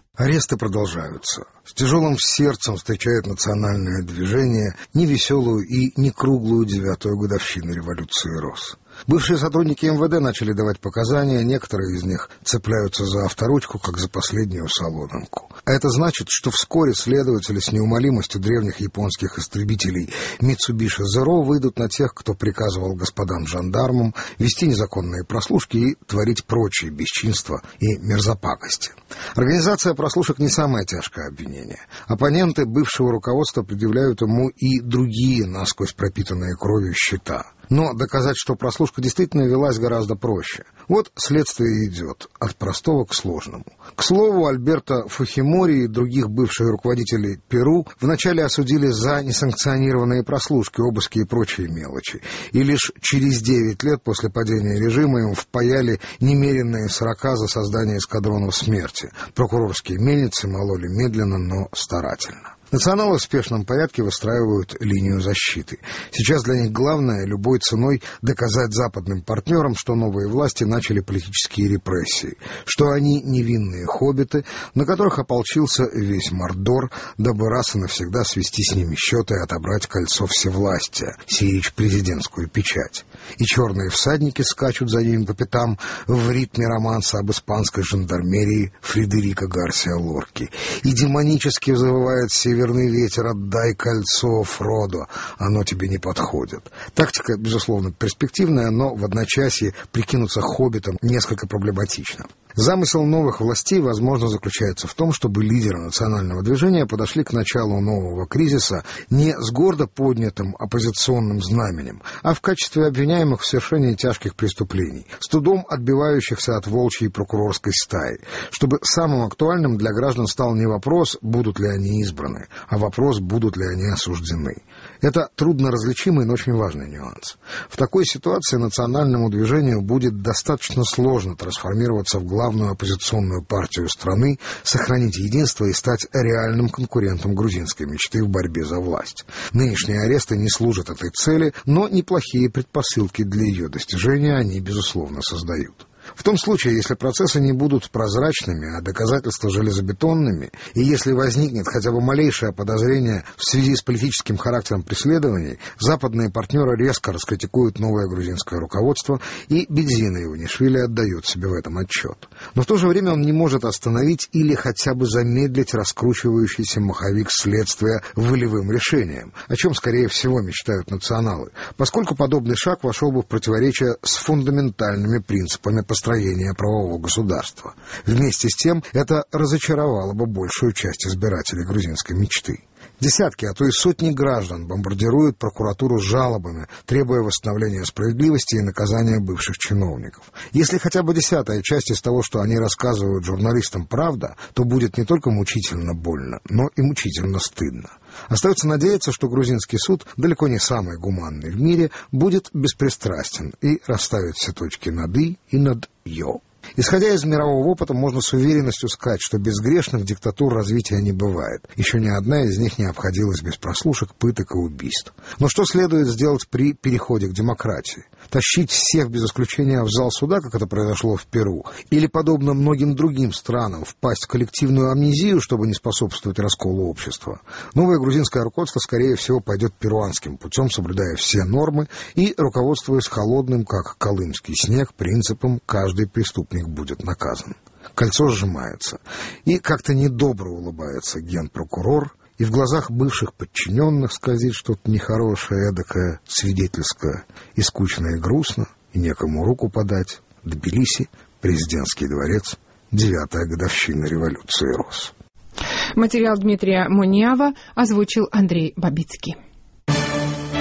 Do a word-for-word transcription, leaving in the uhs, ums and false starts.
Аресты продолжаются. С тяжелым сердцем встречает национальное движение невеселую и не круглую девятую годовщину революции РОС. Бывшие сотрудники эм вэ дэ начали давать показания, некоторые из них цепляются за авторучку, как за последнюю соломинку. А это значит, что вскоре следователи с неумолимостью древних японских истребителей Mitsubishi Zero выйдут на тех, кто приказывал господам жандармам вести незаконные прослушки и творить прочие бесчинства и мерзопакости. Организация прослушек не самое тяжкое обвинение. Оппоненты бывшего руководства предъявляют ему и другие насквозь пропитанные кровью счета. Но доказать, что прослушка действительно велась, гораздо проще. Вот следствие идет от простого к сложному. К слову, Альберто Фухимори и других бывших руководителей Перу вначале осудили за несанкционированные прослушки, обыски и прочие мелочи. И лишь через девять лет после падения режима им впаяли немеренные срока за создание эскадронов смерти. Прокурорские мельницы мололи медленно, но старательно. Националы в спешном порядке выстраивают линию защиты. Сейчас для них главное любой ценой доказать западным партнерам, что новые власти начали политические репрессии, что они невинные хоббиты, на которых ополчился весь Мордор, дабы раз и навсегда свести с ними счеты и отобрать кольцо всевластия, сиречь президентскую печать. И черные всадники скачут за ними по пятам в ритме романса об испанской жандармерии Фредерико Гарсиа Лорки. И демонически завывает северный ветер: «Отдай кольцо, Фродо, оно тебе не подходит». Тактика, безусловно, перспективная, но в одночасье прикинуться хоббитом несколько проблематично. Замысел новых властей, возможно, заключается в том, чтобы лидеры национального движения подошли к началу нового кризиса не с гордо поднятым оппозиционным знаменем, а в качестве обвиняемых в совершении тяжких преступлений, с трудом отбивающихся от волчьей прокурорской стаи, чтобы самым актуальным для граждан стал не вопрос, будут ли они избраны, а вопрос, будут ли они осуждены. Это трудно различимый, но очень важный нюанс. В такой ситуации национальному движению будет достаточно сложно трансформироваться в главную оппозиционную партию страны, сохранить единство и стать реальным конкурентом грузинской мечты в борьбе за власть. Нынешние аресты не служат этой цели, но неплохие предпосылки для ее достижения они, безусловно, создают. В том случае, если процессы не будут прозрачными, а доказательства железобетонными, и если возникнет хотя бы малейшее подозрение в связи с политическим характером преследований, западные партнеры резко раскритикуют новое грузинское руководство, и Бедзина Иванишвили отдает себе в этом отчет. Но в то же время он не может остановить или хотя бы замедлить раскручивающийся маховик следствия волевым решением, о чем, скорее всего, мечтают националы, поскольку подобный шаг вошел бы в противоречие с фундаментальными принципами построения правового государства. Вместе с тем, это разочаровало бы большую часть избирателей грузинской мечты. Десятки, а то и сотни граждан бомбардируют прокуратуру с жалобами, требуя восстановления справедливости и наказания бывших чиновников. Если хотя бы десятая часть из того, что они рассказывают журналистам, правда, то будет не только мучительно больно, но и мучительно стыдно. Остается надеяться, что грузинский суд, далеко не самый гуманный в мире, будет беспристрастен и расставит все точки над «и» и над «ё». Исходя из мирового опыта, можно с уверенностью сказать, что безгрешных диктатур развития не бывает. Еще ни одна из них не обходилась без прослушек, пыток и убийств. Но что следует сделать при переходе к демократии? Тащить всех без исключения в зал суда, как это произошло в Перу? Или, подобно многим другим странам, впасть в коллективную амнезию, чтобы не способствовать расколу общества? Новое грузинское руководство, скорее всего, пойдет перуанским путем, соблюдая все нормы и руководствуясь холодным, как колымский снег, принципом «каждый преступник будет наказан». Кольцо сжимается, и как-то недобро улыбается генпрокурор, и в глазах бывших подчиненных скользит что-то нехорошее, эдакое, свидетельское, и скучно, и грустно, и некому руку подать. Тбилиси, президентский дворец, девятая годовщина революции РОС. Материал Дмитрия Муниава озвучил Андрей Бабицкий.